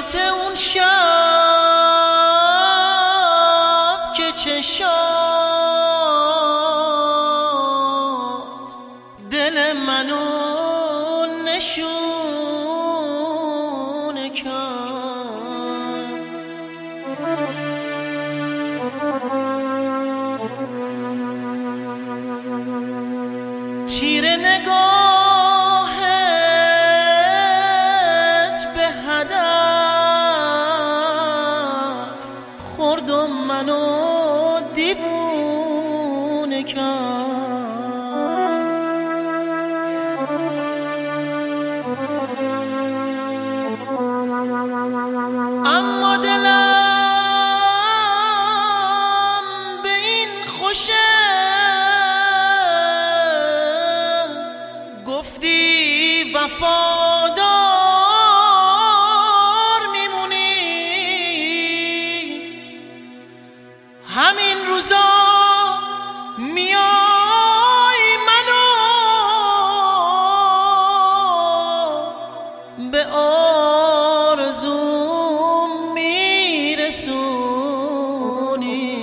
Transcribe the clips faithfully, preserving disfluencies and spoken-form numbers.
یادت اون شب که چشات دل منو نشونه کرد. تیر نگاهت به هدف خورد و منو دیوونه کرد. اما دلم به این خوشه گفتی وفادار میمونی. همین روزا میای منو به آرزوم میرسونی.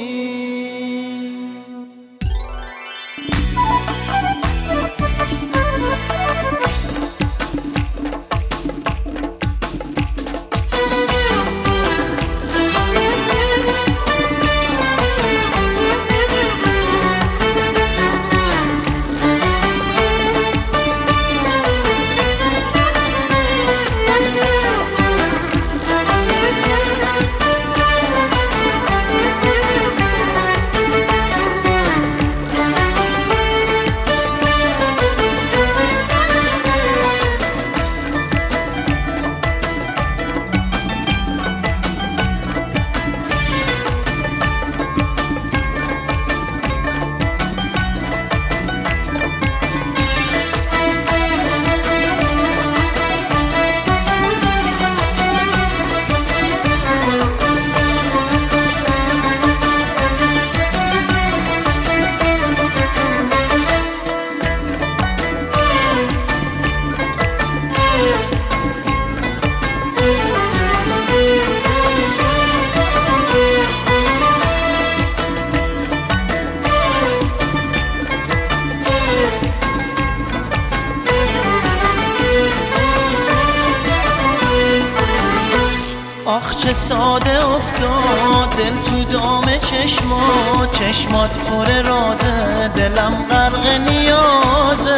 آخ چه ساده افتاد دل تو دام چشمات، چشمات پر رازه دلم غرق نیازه.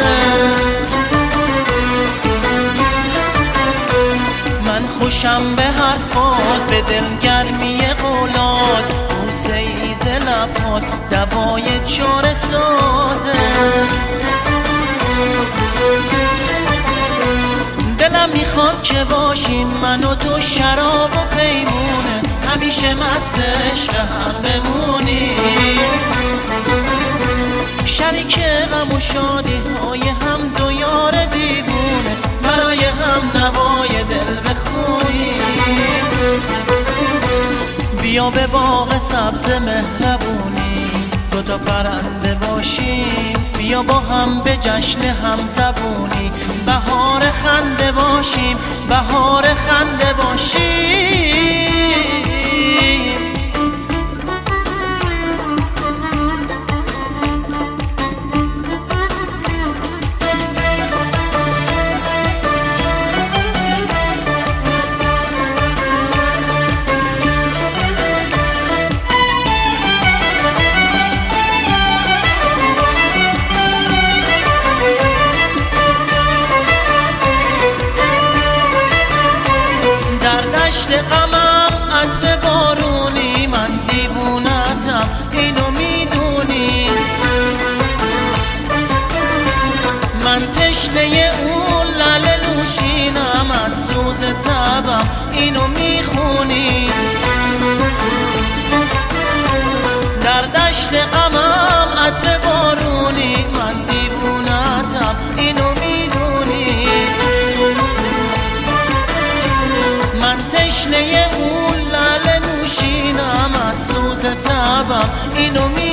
من خوشم به حرفات به دلگرمی قولات، بوسه ای ز لبات دوای چاره سازه. دلم میخواد که باشیم من و تو شراب و پیمونه، همیشه مست عشق هم بمونیم، شریک غم و شادی های هم دو یار دیوونه، برای هم نوای دل بخونیم. بیا به باغ سبز مهربونی دو تا پرنده باشیم، بیا با هم به جشن هم زبونی بهار خنده باشیم، بهار خنده باشیم. دشت غمم عطر بارونی، من دیوونتم اینو میدونی. من تشنه اون لعل نوشینم، از سوز تبم اینو میخونی. در دشت غمم عطر بارونی، من دیوونتم اینو میدونی. من تشنه اون لعل نوشینم، از سوز تبم اینو می